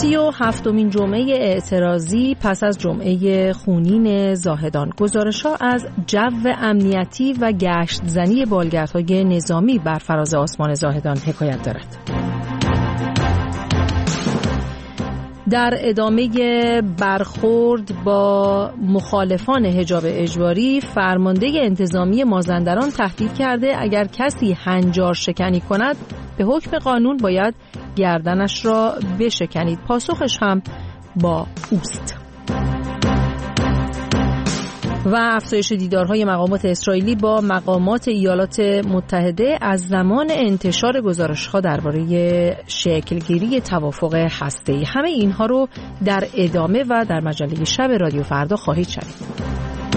37مین جمعه اعتراضی پس از جمعه خونین زاهدان، گزارش‌ها از جو امنیتی و گشت زنی بالگردهای نظامی بر فراز آسمان زاهدان حکایت دارد. در ادامه برخورد با مخالفان حجاب اجباری، فرمانده انتظامی مازندران تهدید کرده اگر کسی هنجار شکنی کند به حکم قانون باید گردنش را بشکنید. پاسخش هم با اوست. و افزایش دیدارهای مقامات اسرائیلی با مقامات ایالات متحده از زمان انتشار گزارش‌ها درباره شکلگیری توافق هسته‌ای. همه اینها رو در ادامه و در مجله شب رادیو فردا خواهید شنید.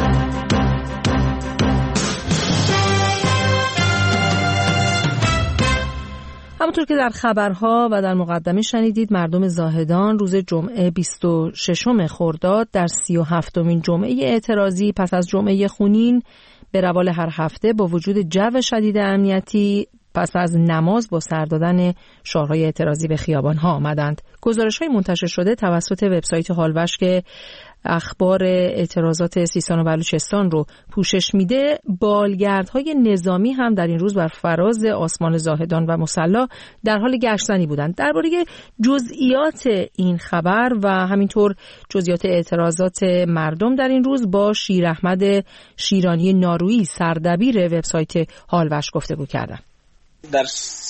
همونطور که در خبرها و در مقدمه شنیدید، مردم زاهدان روز جمعه 26 خرداد در 37مین جمعه اعتراضی پس از جمعه خونین به روال هر هفته با وجود جو شدید امنیتی پس از نماز با سر دادن شعارهای اعتراضی به خیابان‌ها آمدند. گزارش‌های منتشر شده توسط وبسایت هالوش که اخبار اعتراضات سیستان و بلوچستان رو پوشش میده، بالگردهای نظامی هم در این روز بر فراز آسمان زاهدان و مصلی در حال گشتزنی بودند. درباره جزئیات این خبر و همینطور جزئیات اعتراضات مردم در این روز با شیر احمد شیرانی نارویی، سردبیر وبسایت هالوش، گفتگو کردم. در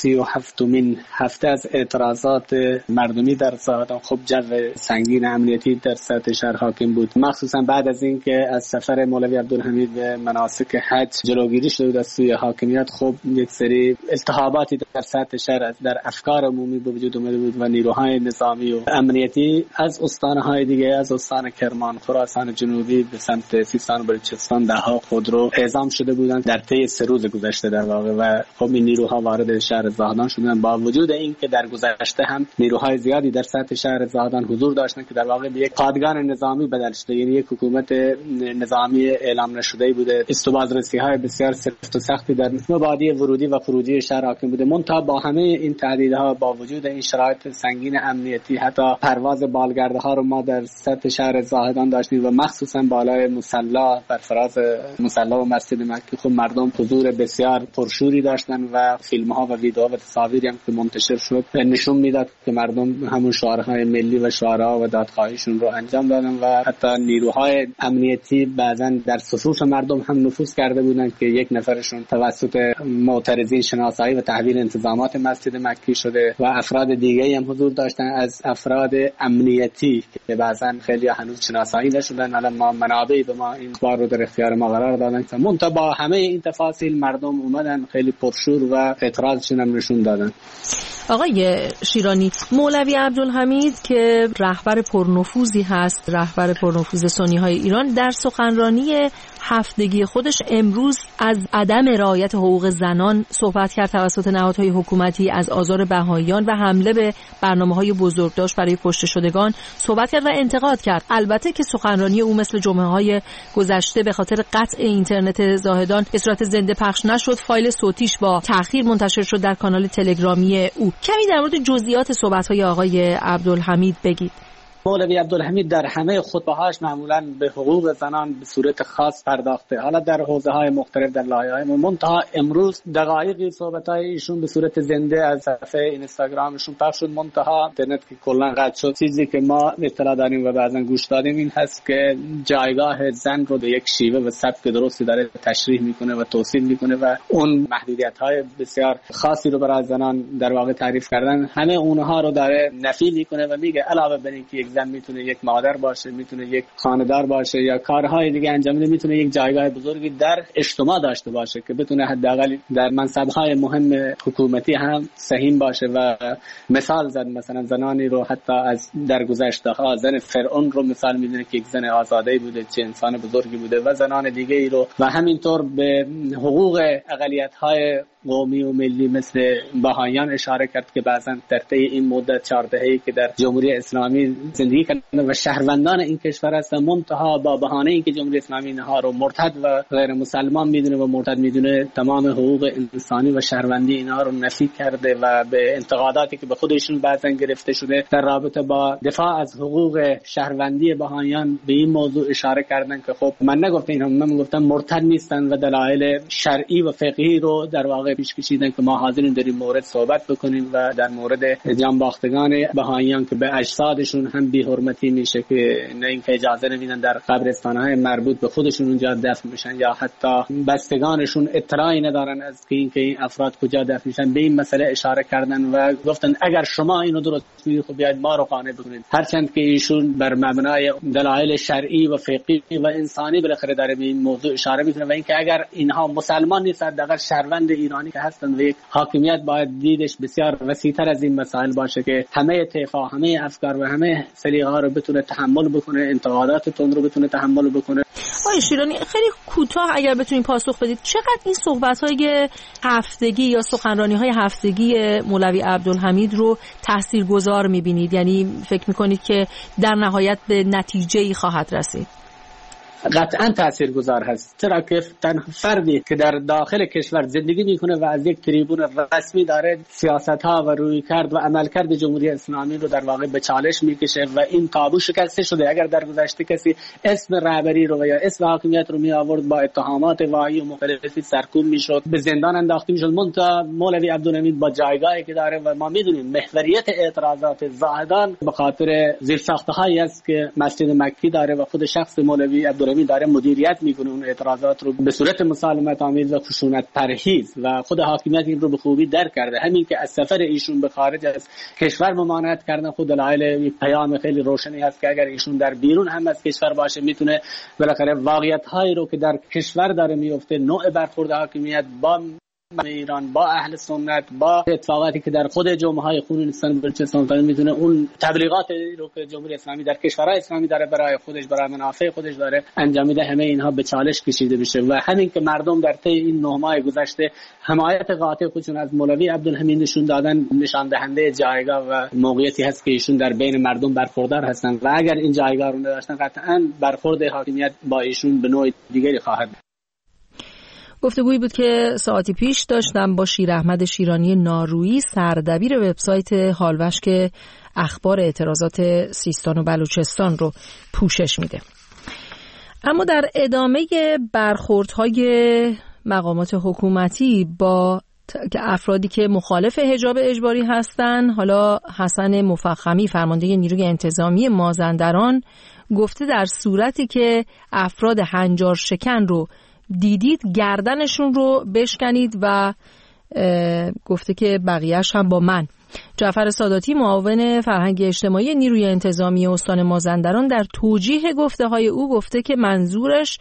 37مین هفته از اعتراضات مردمی در زاهدان خب جو سنگین امنیتی در سطح شهر حاکم بود، مخصوصا بعد از اینکه از سفر مولوی عبدالحمید به مناسک حج جلوگیری شده بود از سوی حاکمیت، خب یک سری التهاباتی در سطح شهر در افکار عمومی به وجود اومده بود و نیروهای نظامی و امنیتی از استانهای دیگه، از استان کرمان، خراسان جنوبی به سمت سیستان و بلوچستان دهها خودرو اعزام شده بودند در طی 3 روز گذشته در واقع. و خب این نیروها وارد شهر زاهدان شدن، با وجود اینکه در گذشته هم نیروهای زیادی در سطح شهر زاهدان حضور داشتن که در واقع به یک پادگان نظامی بدل شده، یعنی یک حکومت نظامی اعلام نشده بوده. استوبازرسی‌های بسیار سفت و سختی در مبادی ورودی و خروجی شهر حاکم بوده. منتها با همه این تهدیدها، با وجود این شرایط سنگین امنیتی، حتی پرواز بالگردها رو ما در سطح شهر زاهدان داشتیم و مخصوصا بالای مصلی، بر فراز مصلی و مسجد مکی، خب مردم حضور بسیار پرشوری داشتن و فیلم‌ها و ویدیوها و تصاویری هم که منتشر شد نشون میداد که مردم همون شعارهای ملی و شعارها و دادخواهیشون رو انجام دادن و حتی نیروهای امنیتی بعضا در صفوف مردم هم نفوذ کرده بودن که یک نفرشون توسط معترضین شناسایی و تحویل انتظامات مسجد مکی شده و افراد دیگه هم حضور داشتن از افراد امنیتی که بعضا خیلی هنوز شناسایی نشدن. الان ما منابعی به ما این بار رو در اختیار ما قرار دادن که منتها با همه این تفاصیل مردم اومدن خیلی پرشور و اعتراضشون هم نشون دادن. آقای شیرانی، مولوی عبدالحمید که رهبر پرنفوذی هست، رهبر پرنفوذ سنی‌های ایران، در سخنرانی هفتگی خودش امروز از عدم رعایت حقوق زنان صحبت کرد توسط نهادهای حکومتی، از آزار بهائیان و حمله به برنامه‌های بزرگداشت برای کشته شدگان صحبت کرد و انتقاد کرد. البته که سخنرانی او مثل جمعه‌های گذشته به خاطر قطع اینترنت زاهدان به صورت زنده پخش نشد، فایل صوتیش با تأخیر منتشر شد در کانال تلگرامی او. کمی در مورد جزئیات صحبت‌های آقای عبدالحمید بگید. مولوی عبدالحمید در همه خطبه‌هاش معمولاً به حقوق زنان به صورت خاص پرداخته، حالا در حوزه‌های مختلف در لایه‌های منتها امروز دقایقی صحبت‌های ایشون به صورت زنده از صفحه اینستاگرامشون پخش شد. منتها اینترنت که کلاً قطع شد. چیزی که ما اطلاع داریم و بعضاً گوش دادیم این هست که جایگاه زن رو به یک شیوه و سبک درستی داره تشریح میکنه و توصیف میکنه و اون محدودیت‌های بسیار خاصی رو برای زنان در واقع تعریف کردن، همه اونها رو داره نفی میکنه و میگه علاوه بر اینکه یک زن میتونه یک مادر باشه، میتونه یک خانه‌دار باشه یا کارهای دیگه انجام بده، میتونه یک جایگاه بزرگی در اجتماع داشته باشه که بتونه حداقل در منصب‌های مهم حکومتی هم سهیم باشه. و مثال زد مثلا زنانی رو حتی از درگذشته‌ها، زن فرعون رو مثال میدونه که یک زن آزاده بوده، چه انسان بزرگی بوده، و زنان دیگه ای رو، و همینطور به حقوق اقلیت‌های قومی و ملی مثل بهائیان اشاره کرد که بعضا در طی این مدت 4 دهه‌ای که در جمهوری اسلامی زندگی کردن و شهروندان این کشور هستن، منتها با بهانه اینکه جمهوری اسلامی اینها رو مرتد و غیر مسلمان میدونه و مرتد میدونه، تمام حقوق انسانی و شهروندی اینها رو نفی کرده و به انتقاداتی که به خودشون بعضا گرفته شده در رابطه با دفاع از حقوق شهروندی بهائیان به این موضوع اشاره کردن که خب من نگفتم اینها، من گفتم مرتد نیستن و دلایل شرعی و فقهی رو در واقع پیش کشیدن که ما حاضرین در این مورد صحبت بکنیم و در مورد جانباختگان بهائیان که به اجسادشون هم بی‌حرمتی میشه که نه اینکه اجازه نمیدن در قبرستان‌های مربوط به خودشون اونجا دفن بشن یا حتی بستگانشون اطلاعی ندارن از اینکه این افراد کجا دفن میشن. به این مسئله اشاره کردن و گفتن اگر شما اینو درست میگید خب بیاید ما رو قانع بکنید، هرچند که ایشون بر مبنای دلایل شرعی و فقهی و انسانی بالاخره داره به این موضوع اشاره میکنه و اینکه اگر اینها مسلمان نیستن، حداقل شهروند ایرانی که هستن و یک حاکمیت باید دیدش بسیار وسیع‌تر از این مسائل باشه که همه طیف‌ها، همه افکار و همه سلیقه‌ها رو بتونه تحمل بکنه، انتقادات تند رو بتونه تحمل بکنه. آقای شیرانی خیلی کوتاه اگر بتونید پاسخ بدید، چقدر این صحبت‌های هفتگی یا سخنرانی‌های هفتگی مولوی عبدالحمید رو تاثیرگذار می‌بینید؟ یعنی فکر می‌کنید که در نهایت به نتیجه‌ای خواهد رسید؟ قطعا تاثیرگذار هست، چرا که تنها فردی که در داخل کشور زندگی میکنه و از یک تریبون رسمی داره سیاست‌ها و رویکرد و عملکرد جمهوری اسلامی رو در واقع به چالش میکشه و این تابو شکسته شده. اگر در گذشته کسی اسم رهبری رو یا اسم حاکمیت رو می آورد با اتهامات واهی و مختلفی سرکوب میشد، به زندان انداخته میشد، منتها مولوی عبدالحمید با جایگاهی که داره و ما میدونیم محوریت اعتراضات زاهدان به خاطر زیرساخته‌هایی است که مسجد مکی داره و خود شخص مولوی عبدالحمید داره مدیریت میکنه اون اعتراضات رو به صورت مسالمت آمیز و خشونت پرهیز و خود حاکمیت این رو به خوبی درک کرده. همین که از سفر ایشون به خارج از کشور ممانعت کردن خود دلایل پیام خیلی روشنی هست که اگر ایشون در بیرون هم از کشور باشه میتونه بالاخره واقعیت‌هایی رو که در کشور داره میفته، نوع برخورد حاکمیت با ایران، با اهل سنت، با اتفاقاتی که در خود جمعه‌های خونینستان بلوچستان میتونه اون تبلیغاتی رو که جمهوری اسلامی در کشورهای اسلامی داره برای خودش، برای منافع خودش داره انجام میده، همه اینها به چالش کشیده بشه و همین که مردم در طی این 9 ماه گذشته حمایت قاطع خودشون از مولوی عبدالحمید نشون دادن، نشان دهنده جایگاه و موقعیتی هست که ایشون در بین مردم برخوردار هستن و اگر این جایگاه رو نداشتن قطعاً برخورد حاکمیت با ایشون به نوع دیگری خواهد. گفتگویی بود که ساعتی پیش داشتم با شیر احمد شیرانی نارویی، سردبیر وبسایت حالوش که اخبار اعتراضات سیستان و بلوچستان رو پوشش میده. اما در ادامه برخوردهای مقامات حکومتی با افرادی که مخالف حجاب اجباری هستند، حالا حسن مفخمی فرمانده نیروی انتظامی مازندران گفته در صورتی که افراد هنجار شکن رو دیدید گردنشون رو بشکنید و گفته که بقیهش هم با من. جعفر ساداتی معاون فرهنگ اجتماعی نیروی انتظامی استان مازندران در توجیه گفته های او گفته که منظورش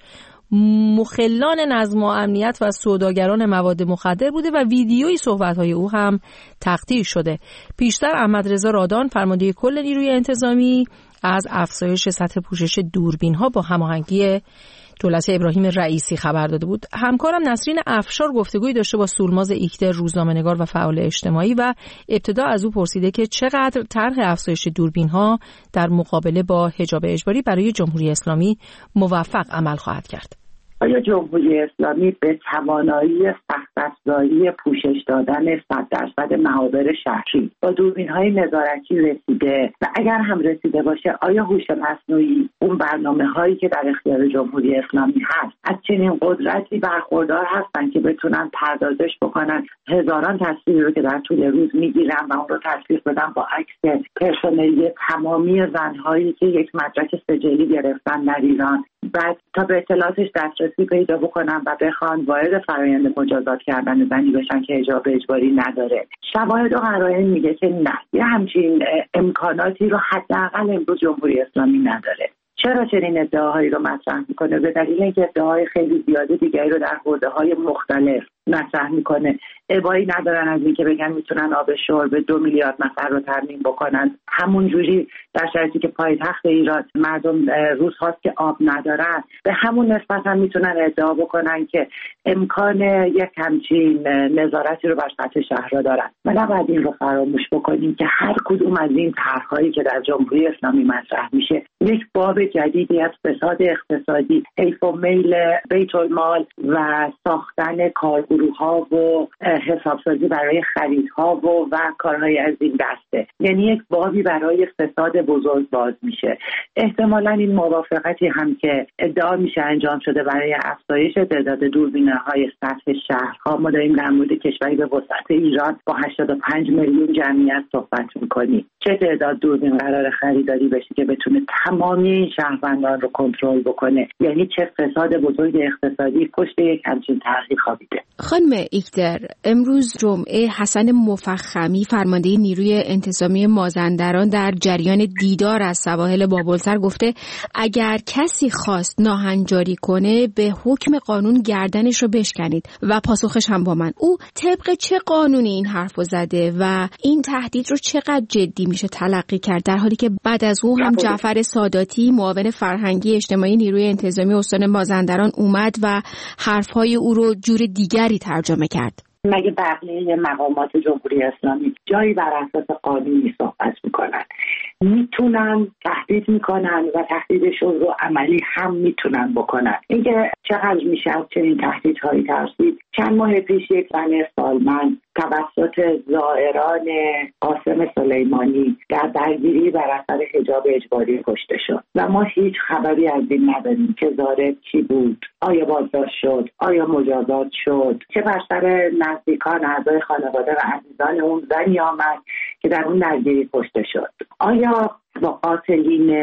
مخلان نظم و امنیت و سوداگران مواد مخدر بوده و ویدیوی صحبت های او هم تقطیع شده. پیشتر احمد رضا رادان فرمانده کل نیروی انتظامی از افزایش سطح پوشش دوربین ها با هماهنگی دولت ابراهیم رئیسی خبر داده بود. همکارم نسرین افشار گفتگویی داشته با سولماز ایکتر، روزنامه‌نگار و فعال اجتماعی و ابتدا از او پرسیده که چقدر طرح افزایش دوربین‌ها در مقابله با حجاب اجباری برای جمهوری اسلامی موفق عمل خواهد کرد. آیا جمهوری اسلامی به توانایی سخت افزاری پوشش دادن 100% محاور شهری با دوربین‌های نظارتی رسیده و اگر هم رسیده باشه آیا هوش مصنوعی اون برنامه‌هایی که در اختیار جمهوری اسلامی هست از چنین قدرتی برخوردار هستن که بتونن پردازش بکنن هزاران تصویر رو که در طول روز میگیرن و اون رو تصویر بدن با عکس پرسنلی تمامی زن‌هایی که یک مدرک سجلی گرفتن در ایران، بعد تا به اطلاعاتش دسترسی پیدا بکنن و بخوان وارد فرآیند مجازات کردن زنی بشن که حجاب اجباری نداره. شواهد و قرائن میگه که نه، یه همچین امکاناتی رو حداقل امروز جمهوری اسلامی نداره. چرا چنین ادعاهایی رو مطرح میکنه؟ به دلیل اینکه ادعاهای خیلی زیاده دیگری رو در حوزه‌های مختلف مطرح میکنه. ابایی ندارن از اینکه بگن میتونن آب شرب 2 میلیارد نفر رو تامین بکنن. همون جوری در شرایطی که پایتخت ایران مردم روزهاست که آب ندارن، به همون نسبت هم میتونن ادعا بکنن که امکان یک همچین نظارتی رو بر سطح شهرها دارن. و نباید این رو فراموش بکنیم که هر کدوم از این طرح‌هایی که در جمهوری اسلامی مطرح میشه یک باب جدیدی از فساد اقتصادی، حیف و میل بیت المال و ساختن کارگروه‌ها و حسابسازی برای خریدها و کارهای از این دسته، یعنی یک بابی برای فساد بزرگ باز میشه. احتمالاً این موافقتی هم که ادعا میشه انجام شده برای افزایش تعداد دوربین‌های سطح شهرها. ما داریم در مورد کشوری به وسعت ایران با 85 میلیون جمعیت صحبت میکنیم. چه تعداد دوربین قرار خریداری بشه که بتونه تمامی این شهروندان رو کنترل بکنه؟ یعنی چه فساد بزرگ اقتصادی پشت یک همچین طرحی خوابیده. خانم ایکدر، امروز جمعه حسن مفخمی فرمانده نیروی انتظامی مازندران در جریان دیدار از سواحل بابلسر گفته اگر کسی خواست ناهنجاری کنه به حکم قانون گردنش رو بشکنید و پاسخش هم با من. او طبق چه قانونی این حرفو زده و این تهدید رو چقدر جدی میشه تلقی کرد، در حالی که بعد از او هم جعفر ساداتی معاون فرهنگی اجتماعی نیروی انتظامی استان مازندران اومد و حرفهای او رو جور دیگری ترجمه کرد؟ مگه بقیه مقامات جمهوری اسلامی جایی بر اساس قانونی صحبت میکنن؟ میتونن تهدید میکنن و تهدیدشون رو عملی هم میتونن بکنن. اینکه چقدر میشه از چنین تهدیدهایی ترسید؟ چند ماه پیش یک زن سالمند توسط زائران قاسم سلیمانی در درگیری بر اثر حجاب اجباری کشته شد و ما هیچ خبری از این نداریم که زائر کی بود، آیا بازداشت شد، آیا مجازات شد، چه بر سر نزدیکان اعضای خانواده و عزیزان اون زنی آمد که در اون درگیری کشته شد. آیا با قاتلین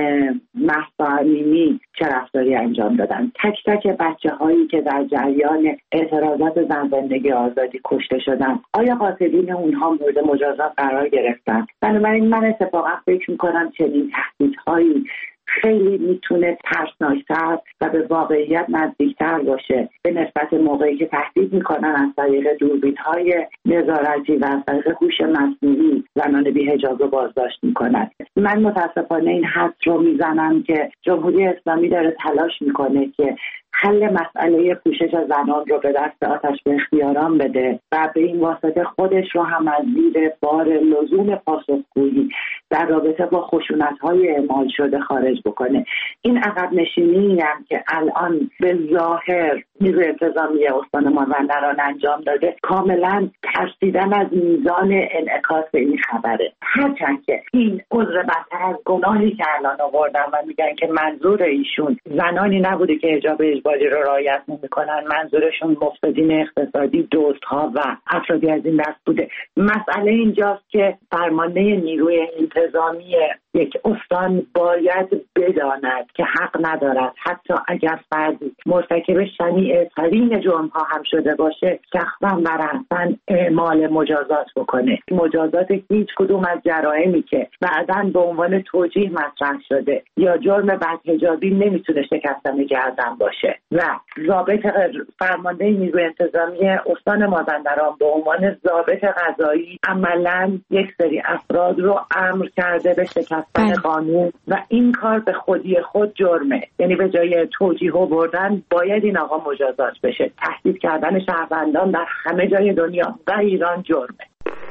مهسا امینی چه رفتاری انجام دادن؟ تک تک بچه هایی که در جریان اعتراضات زن زندگی آزادی کشته شدن، آیا قاتلین اونها مورد مجازات قرار گرفتن؟ بنابراین من اتفاقا فکر میکنم چنین تهدیدهایی خیلی میتونه ترسناکتر و به واقعیت نزدیکتر باشه به نسبت موقعی که تهدید میکنن از طریق دوربین‌های نظارتی و از طریق هوش مصنوعی زنان بی‌حجاب رو بازداشت میکنن. من متاسفانه این حد رو میزنم که جمهوری اسلامی داره تلاش میکنه که حل مسئله پوشش زنان رو به دست آتش به اختیاران بده و به این واسطه خودش رو هم از زیر بار لزوم پاسخگویی در رابطه با خشونت‌های اعمال شده خارج بکنه. این عقب نشینی هم که الان به ظاهر نیروی انتظامی استان مازندران انجام داده کاملا ترسیدن از میزان انعکاس این خبره. هرچند که این عذر بدتر از گناهی که الان آوردن و میگن که منظور ایشون زنانی نبوده که حجاب اجباری رو رعایت نمی‌کنن، منظورشون مفسدین اقتصادی، دزدها و افرادی از این دست بوده. مسئله اینجاست که فرمانده نیروی انتظامی یک استان باید بداند که حق ندارد حتی اگر فردی مرتکب شنیع‌ترین جرم‌ها هم شده باشه شخصا و رأساً اعمال مجازات بکنه. مجازات هیچ کدوم از جرائمی که بعداً به عنوان توجیه مطرح شده یا جرم بدحجابی نمیتونه شکستن گردن باشه و ضابط فرمانده نیروی انتظامی استان مازندران به عنوان ضابط قضایی عملاً یک سری افراد رو امر کرده به شکستن قانون و این کار به خودی خود جرمه. یعنی به جای توجیه و بردن باید این آقا مجازات بشه. تهدید کردن شهروندان در همه جای دنیا و ایران جرمه.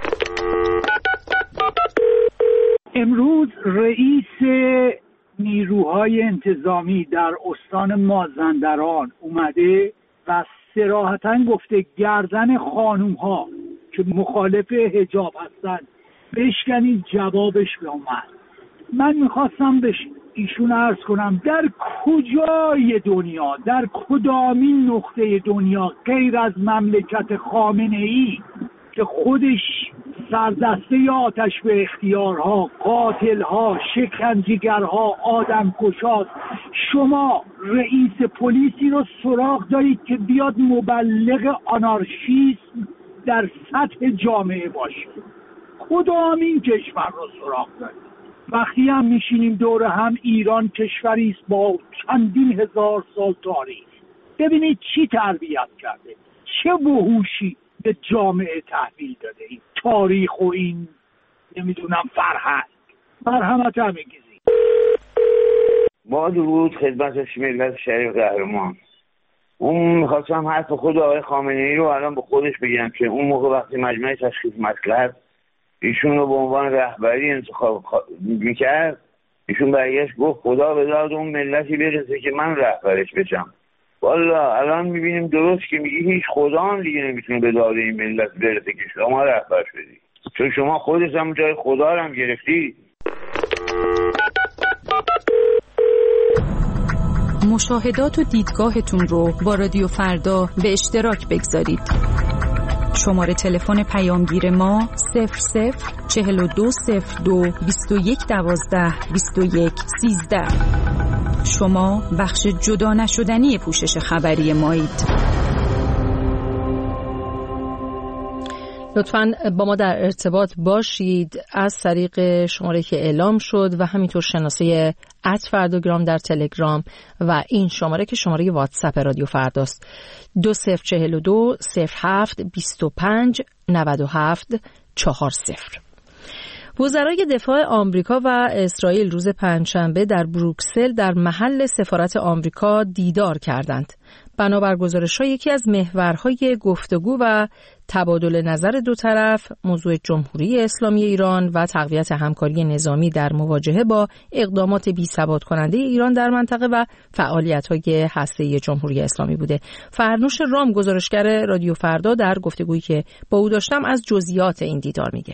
امروز رئیس نیروهای انتظامی در استان مازندران اومده و صراحتاً گفته گردن خانوم‌ها که مخالف حجاب هستن بشکنید. جوابش به اومد. من میخواستم به ایشون عرض کنم در کجای دنیا، در کدامین نقطه دنیا غیر از مملکت خامنه‌ای که خودش سردسته آتش به اختیارها، قاتلها، شکنجهگرها، آدمکشاست، شما رئیس پلیسی رو سراغ دارید که بیاد مبلغ آنارشیسم در سطح جامعه باشه؟ کدامین کشور رو سراغ دارید؟ وقتی هم میشینیم دور هم، ایران کشوری است با چندین هزار سال تاریخ. ببینید چی تربیت کرده، چه وحوشی به جامعه تحویل داده، این تاریخ و این نمیدونم فرهنگ. مرحمت همگیزی. با درود خدمت ملت شریف قهرمان. اون میخواستم حرف خود آقای خامنه‌ای رو الان به خودش بگم که اون موقع وقتی مجمع تشخیص مطلب ایشون رو به عنوان رهبری انتخاب میکرد، ایشون برگشت گفت خدا به داد اون ملتی برسه که من رهبرش بشم. والا الان میبینیم درست که میگی هیچ خدا هم دیگه نمیتونه به داد این ملت برسه که شما رهبر شدی، چون شما خودت هم جای خدا رو هم گرفتی. مشاهدات و دیدگاهتون رو با رادیو فردا به اشتراک بگذارید. شماره تلفن پیامگیر ما 004202 2112 2113. شما بخش جدا نشدنی پوشش خبری مایید. لطفاً با ما در ارتباط باشید از طریق شماره که اعلام شد و همینطور شناسه @فرداگرام در تلگرام و این شماره که شماره واتساپ رادیو فرداست 2042 07 25 97 40. وزرای دفاع آمریکا و اسرائیل روز پنجشنبه در بروکسل در محل سفارت آمریکا دیدار کردند. بنابر گزارش‌ها یکی از محورهای گفتگو و تبادل نظر دو طرف موضوع جمهوری اسلامی ایران و تقویت همکاری نظامی در مواجهه با اقدامات بی‌ثبات کننده ایران در منطقه و فعالیت‌های هسته‌ای جمهوری اسلامی بوده. فرنوش رام گزارشگر رادیو فردا در گفتگویی که با او داشتم از جزئیات این دیدار میگه.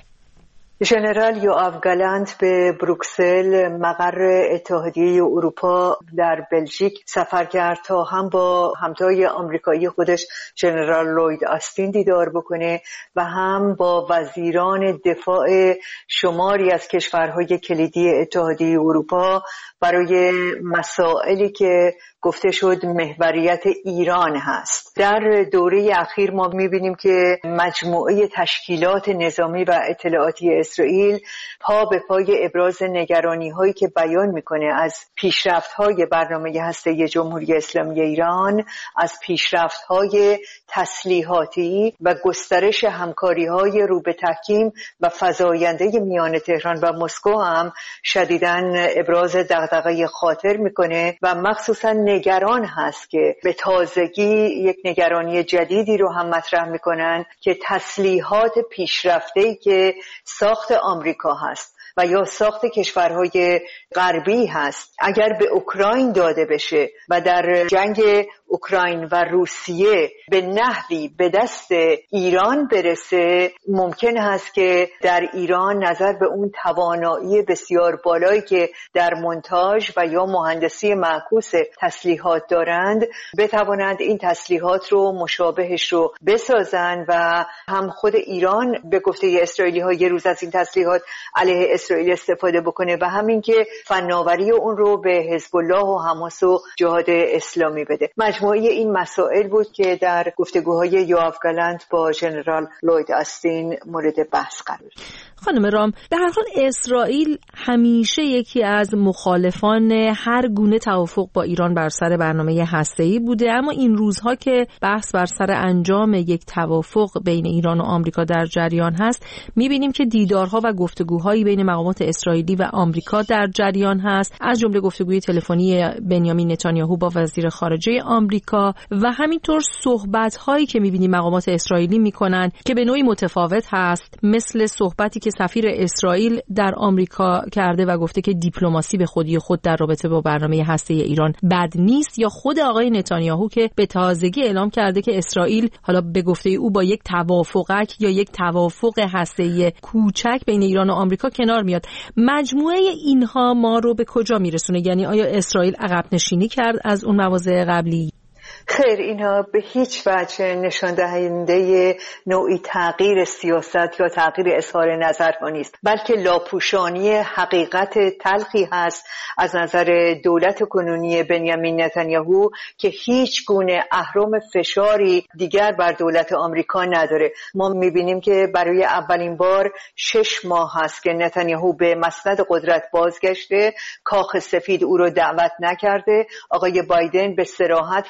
ژنرال یوآف گالانت به بروکسل مقر اتحادیه اروپا در بلژیک سفر کرد تا هم با همتای آمریکایی خودش ژنرال لوید آستین دیدار بکنه و هم با وزیران دفاع شماری از کشورهای کلیدی اتحادیه اروپا برای مسائلی که گفته شد محوریت ایران هست. در دوره اخیر ما می‌بینیم که مجموعه تشکیلات نظامی و اطلاعاتی اسرائیل پا به پای ابراز نگرانی‌هایی که بیان می‌کنه از پیشرفت‌های برنامه هسته‌ای جمهوری اسلامی ایران، از پیشرفت‌های تسلیحاتی و گسترش همکاری‌های رو به تحکیم و فزاینده میان تهران و مسکو هم شدیداً ابراز دغدغه خاطر می‌کنه و مخصوصاً نگران هست که به تازگی یک نگرانی جدیدی رو هم مطرح میکنن که تسلیحات پیشرفته‌ای که ساخت آمریکا هست و یا ساخت کشورهای غربی هست اگر به اوکراین داده بشه و در جنگ اوکراین و روسیه به نحوی به دست ایران برسه، ممکن هست که در ایران نظر به اون توانایی بسیار بالایی که در مونتاژ و یا مهندسی معکوس تسلیحات دارند بتوانند این تسلیحات رو مشابهش رو بسازن و هم خود ایران به گفته اسرائیلی ها یه روز از این تسلیحات علیه اسرائیل استفاده بکنه و همین که فناوری اون رو به حزب الله و حماس و جهاد اسلامی بده. مجموعه این مسائل بود که در گفتگوهای یوآف گالانت با ژنرال لوید آستین مورد بحث قرار گرفت. خانم رام، به هر حال اسرائیل همیشه یکی از مخالفان هر گونه توافق با ایران بر سر برنامه هسته‌ای بوده، اما این روزها که بحث بر سر انجام یک توافق بین ایران و آمریکا در جریان هست، می‌بینیم که دیدارها و گفتگوهایی بین مقامات اسرائیلی و آمریکا در جریان هست، از جمله گفتگوی تلفنی بنیامین نتانیاهو با وزیر خارجه آمریکا و همینطور صحبت‌هایی که می‌بینیم مقامات اسرائیلی می‌کنن که به نوعی متفاوت هست، مثل صحبتی که سفیر اسرائیل در آمریکا کرده و گفته که دیپلماسی به خودی خود در رابطه با برنامه هسته‌ای ایران بد نیست، یا خود آقای نتانیاهو که به تازگی اعلام کرده که اسرائیل حالا به گفته او با یک توافقک یا یک توافق هسته‌ای کوچک بین ایران و آمریکا کنار میاد. مجموعه اینها ما رو به کجا میرسونه؟ یعنی آیا اسرائیل عقب نشینی کرد از اون مواضع قبلی؟ خیر، اینها به هیچ وجه نشان دهنده نوعی تغییر سیاست یا تغییر اظهار نظر ها نیست، بلکه لاپوشانی حقیقت تلخی هست از نظر دولت کنونی بنیامین نتانیاهو که هیچ گونه اهرم فشاری دیگر بر دولت آمریکا نداره. ما میبینیم که برای اولین بار 6 ماه هست که نتانیاهو به مسند قدرت بازگشته، کاخ سفید او رو دعوت نکرده. آقای بایدن به صراحت و با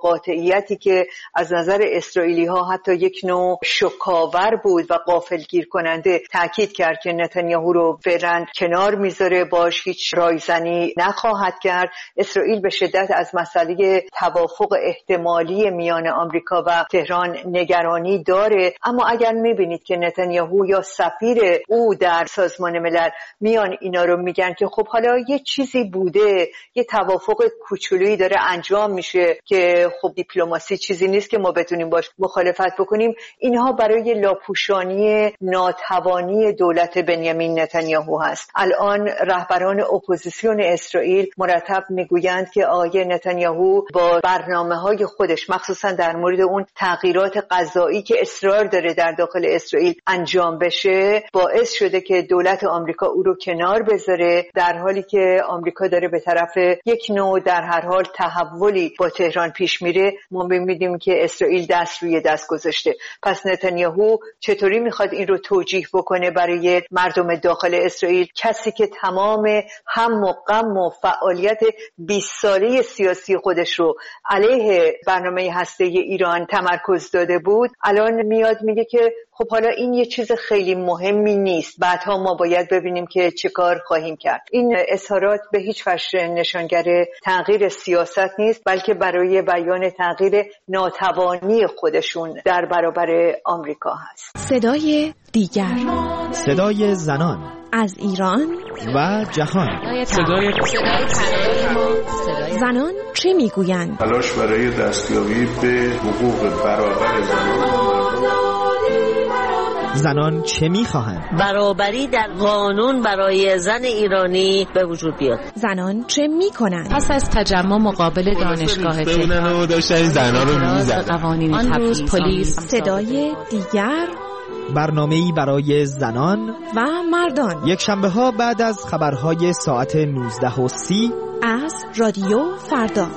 قاطعیتی که از نظر اسرائیلی ها حتی یک نوع شکاور بود و غافلگیر کننده تاکید کرد که نتانیاهو رو فعلا کنار میذاره، باش هیچ رایزنی نخواهد کرد. اسرائیل به شدت از مسئله توافق احتمالی میان آمریکا و تهران نگرانی داره، اما اگر میبینید که نتانیاهو یا سفیر او در سازمان ملل میان اینا رو میگن که خب حالا یه چیزی بوده، یه توافق کوچولویی داره انجام میشه که خب دیپلماسی چیزی نیست که ما بتونیم باش مخالفت بکنیم، اینها برای لاپوشانی ناتوانی دولت بنیامین نتانیاهو هست. الان رهبران اپوزیسیون اسرائیل مرتب میگویند که آقای نتانیاهو با برنامه‌های خودش مخصوصا در مورد اون تغییرات قضایی که اصرار داره در داخل اسرائیل انجام بشه باعث شده که دولت آمریکا او رو کنار بذاره، در حالی که آمریکا داره به طرف یک نوع در هر حال تحولی با تهران پیش میره. ما می‌بینیم که اسرائیل دست روی دست گذاشته. پس نتانیاهو چطوری میخواد این رو توجیه بکنه برای مردم داخل اسرائیل، کسی که تمام هم و غم و فعالیت 20 ساله سیاسی خودش رو علیه برنامه هسته ایران تمرکز داده بود، الان میاد میگه که خب حالا این یه چیز خیلی مهمی نیست، بعدها ما باید ببینیم که چه کار خواهیم کرد. این اظهارات به هیچ وجه نشانگر تغییر سیاست نیست، بلکه برای بیان تغییر ناتوانی خودشون در برابر آمریکا هست. صدای دیگر، صدای زنان از ایران و جهان، صدای زنان چه میگویند؟ تلاش برای دستیابی به حقوق برابر زنان چه میخواهند؟ برابری در قانون برای زن ایرانی به وجود بیاد. زنان چه میکنند؟ پس از تجمع مقابل دانشگاه تهران داشتن زنان رو میزدن. آن روز پلیس. صدای دیگر، برنامه‌ای برای زنان و مردان، یک شنبه ها بعد از خبرهای ساعت 19:30 از رادیو فردا.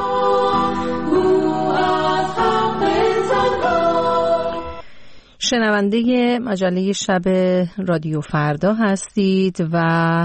شنونده مجله شب رادیو فردا هستید و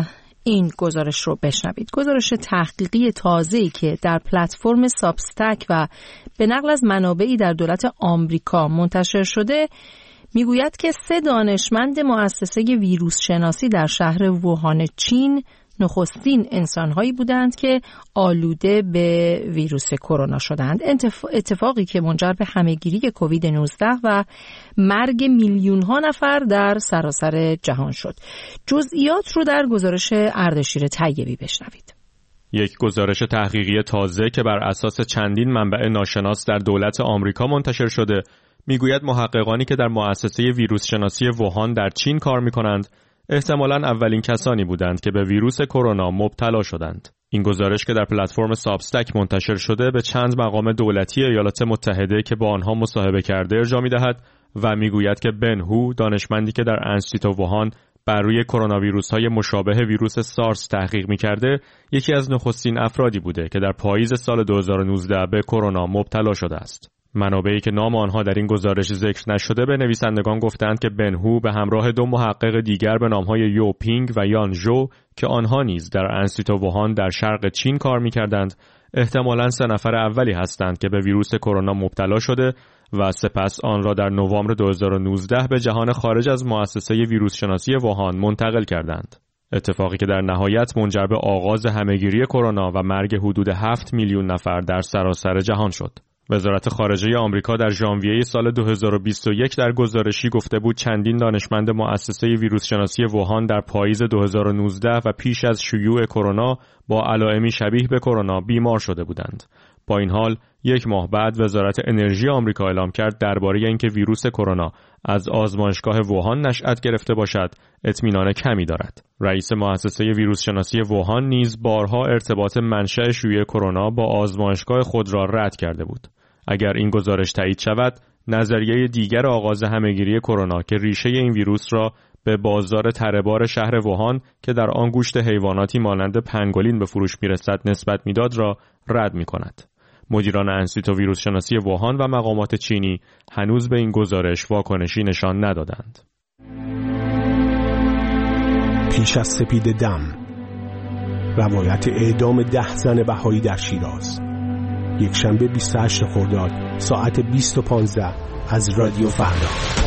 این گزارش رو بشنوید. گزارش تحقیقی تازه‌ای که در پلتفرم سابستک و به نقل از منابعی در دولت آمریکا منتشر شده میگوید که 3 دانشمند مؤسسه ویروس شناسی در شهر ووهان چین نخستین انسان‌هایی بودند که آلوده به ویروس کرونا شدند. اتفاقی که منجر به همه‌گیری کووید 19 و مرگ میلیون‌ها نفر در سراسر جهان شد. جزئیات رو در گزارش اردشیر طیبی بشنوید. یک گزارش تحقیقی تازه که بر اساس چندین منبع ناشناس در دولت آمریکا منتشر شده میگوید محققانی که در مؤسسه ویروس شناسی ووهان در چین کار می‌کنند احتمالاً اولین کسانی بودند که به ویروس کرونا مبتلا شدند. این گزارش که در پلتفرم سابستک منتشر شده به چند مقام دولتی ایالات متحده که با آنها مصاحبه کرده ارجاع می‌دهد و میگوید که بن هو، دانشمندی که در انستیتو ووهان بر روی کرونا ویروس‌های مشابه ویروس سارس تحقیق می‌کرده، یکی از نخستین افرادی بوده که در پاییز سال 2019 به کرونا مبتلا شده است. منابعی که نام آنها در این گزارش ذکر نشده به نویسندگان گفتند که بن هو به همراه 2 محقق دیگر به نام‌های یو پینگ و یان ژو که آنها نیز در انستیتو ووهان در شرق چین کار می‌کردند، احتمالاً 3 نفر اولی هستند که به ویروس کرونا مبتلا شده و سپس آن را در نوامبر 2019 به جهان خارج از مؤسسه ویروس شناسی ووهان منتقل کردند. اتفاقی که در نهایت منجر به آغاز همه‌گیری کرونا و مرگ حدود 7 میلیون نفر در سراسر جهان شد. وزارت خارجه آمریکا در ژانویه سال 2021 در گزارشی گفته بود چندین دانشمند مؤسسه ویروس شناسی ووهان در پاییز 2019 و پیش از شیوع کرونا با علائمی شبیه به کرونا بیمار شده بودند. با این حال 1 ماه بعد وزارت انرژی آمریکا اعلام کرد درباره اینکه ویروس کرونا از آزمایشگاه ووهان نشأت گرفته باشد اطمینان کمی دارد. رئیس مؤسسه ویروس شناسی ووهان نیز بارها ارتباط منشأ شیوع کرونا با آزمایشگاه خود را رد کرده بود. اگر این گزارش تایید شود، نظریه دیگر آغاز همه‌گیری کرونا که ریشه این ویروس را به بازار تره‌بار شهر ووهان که در آن گوشت حیواناتی مانند پنگولین به فروش می‌رسد نسبت می‌داد را رد می‌کند. مدیران انستیتو ویروس شناسی ووهان و مقامات چینی هنوز به این گزارش واکنشی نشان ندادند. پیش از سپید دم، روایت اعدام 10 زن بهایی در شیراز، یکشنبه 28 خرداد ساعت 20:15 از رادیو فردا.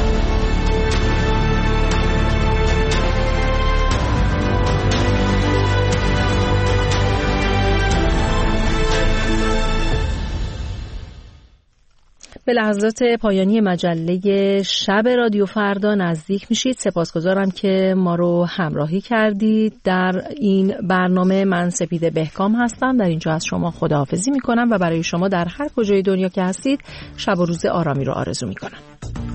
به لحظات پایانی مجله شب رادیو فردا نزدیک میشید. سپاسگزارم که ما رو همراهی کردید در این برنامه. من سپیده بهکام هستم. در اینجا از شما خداحافظی میکنم و برای شما در هر کجای دنیا که هستید شب و روز آرامی رو آرزو میکنم.